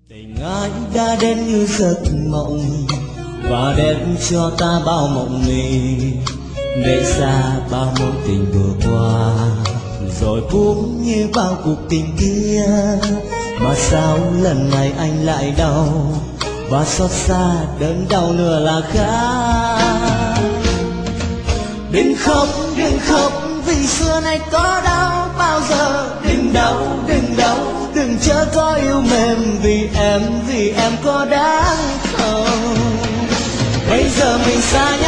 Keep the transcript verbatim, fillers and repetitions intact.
Tình anh đã đến như giấc mộng và đem cho ta bao mộng mị, để xa bao mối tình vừa qua, rồi cũng như bao cuộc tình kia. Mà sao lần này anh lại đau và xót xa đớn đau nữa là khác. Đừng khóc, đừng khóc vì xưa nay có đau bao giờ. Đừng đau, đừng đau, đừng chớ có yêu mềm vì em, vì em có đáng không. Bây giờ mình xa nhau